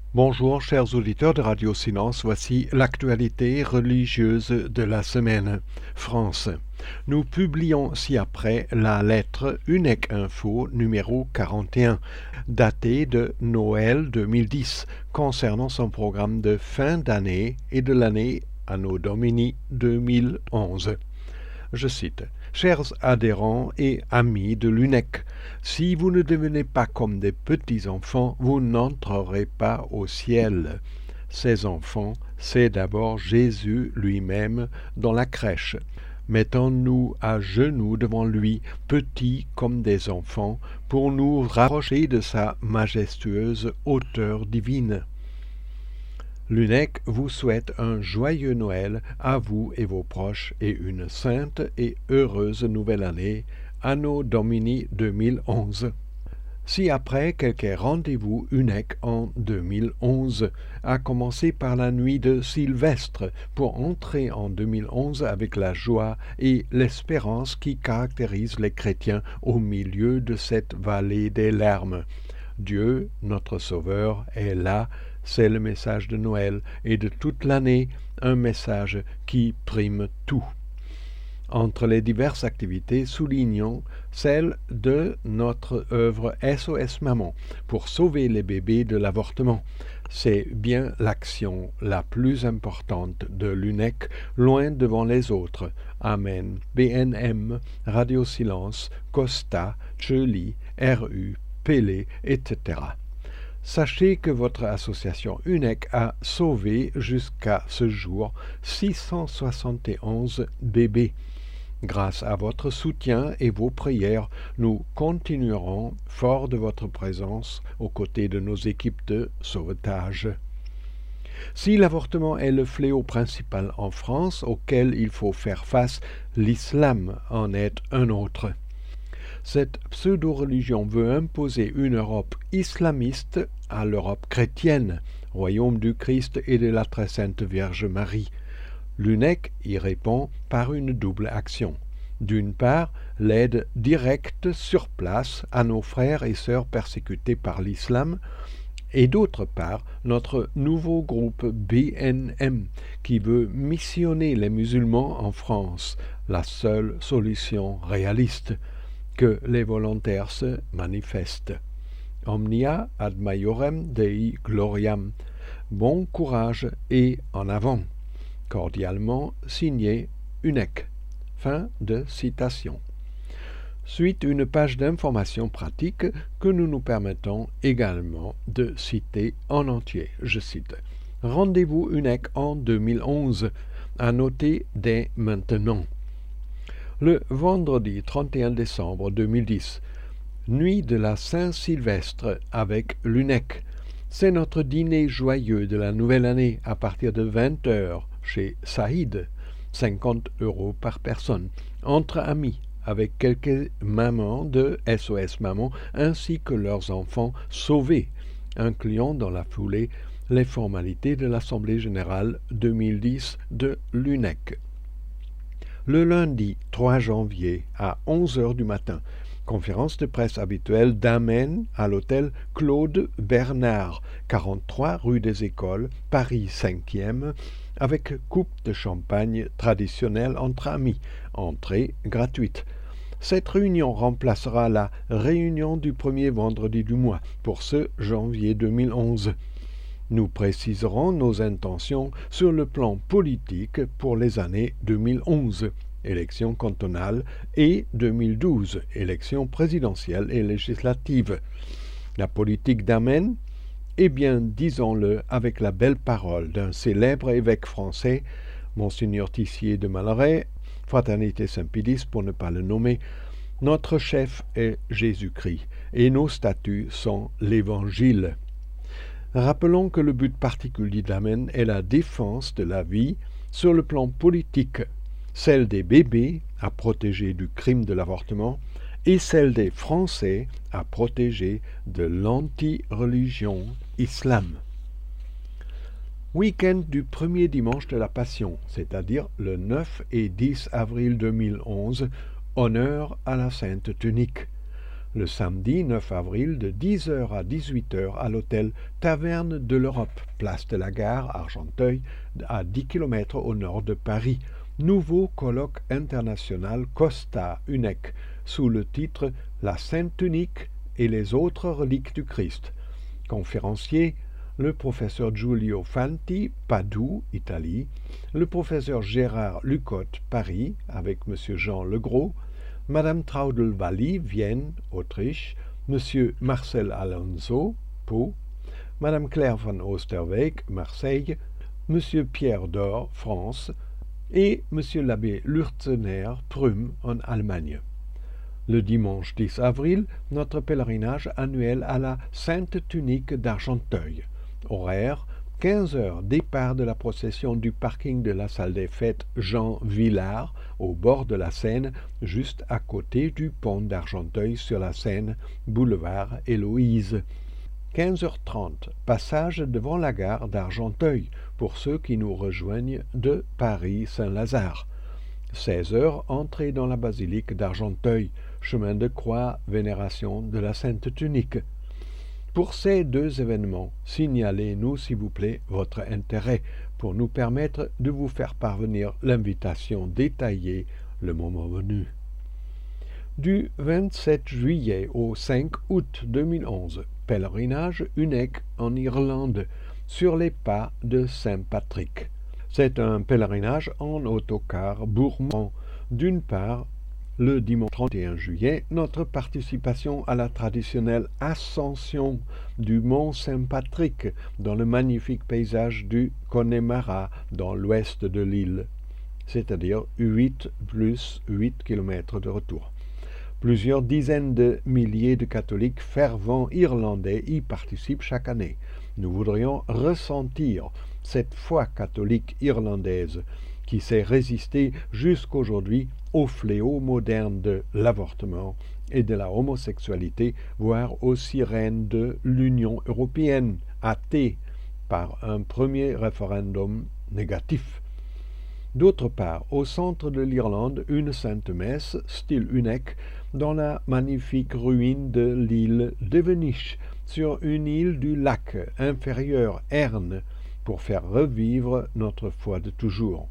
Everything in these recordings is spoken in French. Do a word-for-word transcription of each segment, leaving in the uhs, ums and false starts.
Bonjour chers auditeurs de Radio Silence, voici l'actualité religieuse de la semaine. France. Nous publions ci-après la lettre UNEC Info numéro quarante et un, datée de Noël deux mille dix, concernant son programme de fin d'année et de l'année Anno Domini deux mille onze. Je cite. Chers adhérents et amis de l'UNEC, si vous ne devenez pas comme des petits-enfants, vous n'entrerez pas au ciel. Ces enfants, c'est d'abord Jésus lui-même dans la crèche. Mettons-nous à genoux devant lui, petits comme des enfants, pour nous rapprocher de sa majestueuse hauteur divine. L'UNEC vous souhaite un joyeux Noël à vous et vos proches et une sainte et heureuse nouvelle année, Anno Domini deux mille onze. Ci-après quelques rendez-vous UNEC en deux mille onze, à commencer par la nuit de Sylvestre, pour entrer en deux mille onze avec la joie et l'espérance qui caractérisent les chrétiens au milieu de cette vallée des larmes. Dieu, notre Sauveur, est là. C'est le message de Noël et de toute l'année, un message qui prime tout. Entre les diverses activités, soulignons celle de notre œuvre S O S Maman pour sauver les bébés de l'avortement. C'est bien l'action la plus importante de l'UNEC, loin devant les autres. Amen, B N M, Radio Silence, Costa, Cheli, R U, Pélé, et cetera. Sachez que votre association UNEC a sauvé jusqu'à ce jour six cent soixante et onze bébés. Grâce à votre soutien et vos prières, nous continuerons fort de votre présence aux côtés de nos équipes de sauvetage. Si l'avortement est le fléau principal en France auquel il faut faire face, l'islam en est un autre. Cette pseudo-religion veut imposer une Europe islamiste à l'Europe chrétienne, royaume du Christ et de la très sainte Vierge Marie. L'UNEC y répond par une double action. D'une part, l'aide directe sur place à nos frères et sœurs persécutés par l'islam, et d'autre part, notre nouveau groupe B N M qui veut missionner les musulmans en France, la seule solution réaliste. Que les volontaires se manifestent. Omnia ad maiorem Dei gloriam. Bon courage et en avant. Cordialement signé UNEC. Fin de citation. Suite une page d'information pratique que nous nous permettons également de citer en entier. Je cite. Rendez-vous UNEC en deux mille onze. À noter dès maintenant. Le vendredi trente et un décembre deux mille dix, nuit de la Saint-Sylvestre avec l'UNEC. C'est notre dîner joyeux de la nouvelle année à partir de vingt heures chez Saïd, cinquante euros par personne, entre amis, avec quelques mamans de S O S Maman ainsi que leurs enfants sauvés, incluant dans la foulée les formalités de l'Assemblée générale deux mille dix de l'UNEC. Le lundi trois janvier à onze heures du matin, conférence de presse habituelle d'Amen à l'hôtel Claude Bernard, quarante-trois rue des Écoles, Paris cinquième, avec coupe de champagne traditionnelle entre amis, entrée gratuite. Cette réunion remplacera la réunion du premier vendredi du mois pour ce janvier deux mille onze. Nous préciserons nos intentions sur le plan politique pour les années deux mille onze, élections cantonales, et deux mille douze, élections présidentielles et législatives. La politique d'Amen, eh bien, disons-le avec la belle parole d'un célèbre évêque français, Monseigneur Tissier de Malaret, Fraternité Saint-Pédis pour ne pas le nommer, notre chef est Jésus-Christ, et nos statuts sont l'Évangile. Rappelons que le but particulier d'Amen est la défense de la vie sur le plan politique, celle des bébés à protéger du crime de l'avortement et celle des Français à protéger de l'anti-religion islam. Week-end du premier dimanche de la Passion, c'est-à-dire le neuf et dix avril deux mille onze, honneur à la Sainte Tunique. le samedi neuf avril de dix heures à dix-huit heures à l'hôtel Taverne de l'Europe, place de la Gare, Argenteuil, à dix kilomètres au nord de Paris. Nouveau colloque international Costa Unec, sous le titre « La Sainte Tunique et les autres reliques du Christ ». Conférencier, le professeur Giulio Fanti, Padoue, Italie, le professeur Gérard Lucotte, Paris, avec M. Jean Legros, Madame Traudel Walli, Vienne, Autriche, M. Marcel Alonso, Pau, Madame Claire van Oosterweyck, Marseille, M. Pierre Dor, France, et M. l'abbé Lurzener, Prüm, en Allemagne. Le dimanche dix avril, notre pèlerinage annuel à la Sainte Tunique d'Argenteuil. Horaire, quinze heures, départ de la procession du parking de la salle des fêtes Jean Villard, au bord de la Seine, juste à côté du pont d'Argenteuil sur la Seine, boulevard Héloïse. quinze heures trente, passage devant la gare d'Argenteuil, pour ceux qui nous rejoignent de Paris-Saint-Lazare. seize heures, entrée dans la basilique d'Argenteuil, chemin de croix, vénération de la Sainte Tunique. Pour ces deux événements, signalez-nous s'il vous plaît votre intérêt pour nous permettre de vous faire parvenir l'invitation détaillée le moment venu. Du vingt-sept juillet au cinq août deux mille onze, pèlerinage Unec en Irlande, sur les pas de Saint-Patrick. C'est un pèlerinage en autocar gourmand. D'une part, le dimanche trente et un juillet, notre participation à la traditionnelle ascension du mont Saint-Patrick dans le magnifique paysage du Connemara dans l'ouest de l'île, c'est-à-dire huit plus huit kilomètres de retour. Plusieurs dizaines de milliers de catholiques fervents irlandais y participent chaque année. Nous voudrions ressentir cette foi catholique irlandaise qui s'est résistée jusqu'aujourd'hui au fléau moderne de l'avortement et de la homosexualité, voire aux sirènes de l'Union européenne, athée par un premier référendum négatif. D'autre part, au centre de l'Irlande, une sainte messe, style Unec, dans la magnifique ruine de l'île d'Evenish, sur une île du lac inférieur Erne, pour faire revivre notre foi de toujours.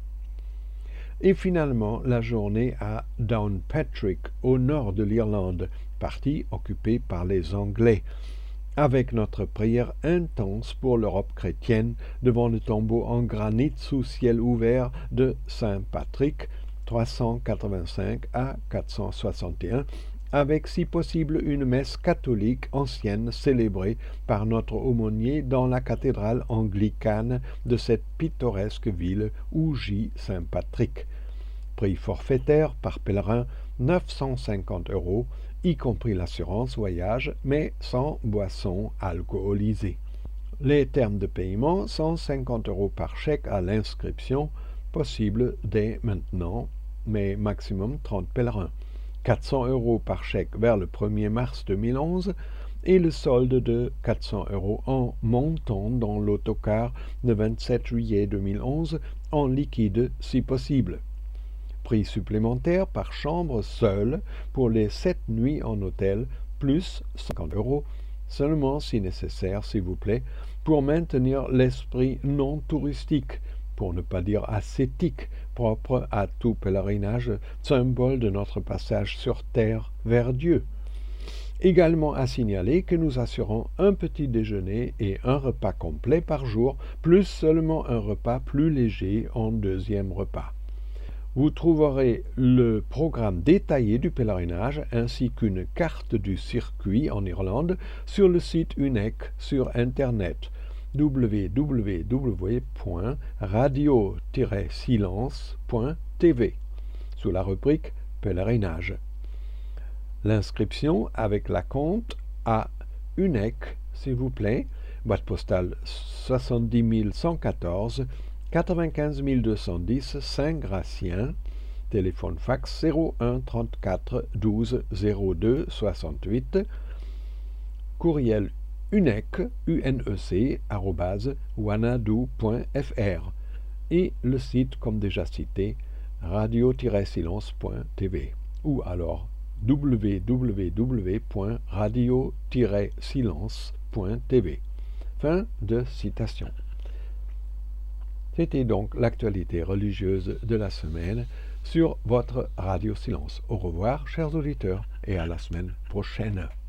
Et finalement, la journée à Downpatrick, au nord de l'Irlande, partie occupée par les Anglais, avec notre prière intense pour l'Europe chrétienne devant le tombeau en granit sous ciel ouvert de Saint-Patrick, trois cent quatre-vingt-cinq à quatre cent soixante et un, avec si possible une messe catholique ancienne célébrée par notre aumônier dans la cathédrale anglicane de cette pittoresque ville où gît Saint-Patrick. Prix forfaitaire par pèlerin neuf cent cinquante euros, y compris l'assurance voyage, mais sans boisson alcoolisée. Les termes de paiement, cent cinquante euros par chèque à l'inscription, possible dès maintenant, mais maximum trente pèlerins. quatre cents euros par chèque vers le premier mars deux mille onze et le solde de quatre cents euros en montant dans l'autocar le vingt-sept juillet deux mille onze en liquide si possible. Prix supplémentaire par chambre seule pour les sept nuits en hôtel, plus cinquante euros, seulement si nécessaire, s'il vous plaît, pour maintenir l'esprit non touristique, pour ne pas dire ascétique, propre à tout pèlerinage, symbole de notre passage sur terre vers Dieu. Également à signaler que nous assurons un petit déjeuner et un repas complet par jour, plus seulement un repas plus léger en deuxième repas. Vous trouverez le programme détaillé du pèlerinage ainsi qu'une carte du circuit en Irlande sur le site Unec sur Internet w w w point radio tiret silence point t v sous la rubrique pèlerinage. L'inscription avec la compte à Unec, s'il vous plaît, boîte postale soixante-dix mille cent quatorze, quatre-vingt-quinze mille deux cent dix, Saint-Gratien, téléphone fax zéro un trente-quatre douze zéro deux soixante-huit, courriel unec, U N E C, arobase, wanadoo point f r et le site, comme déjà cité, radio tiret silence point t v ou alors w w w point radio tiret silence point t v. Fin de citation. C'était donc l'actualité religieuse de la semaine sur votre Radio Silence. Au revoir, chers auditeurs, et à la semaine prochaine.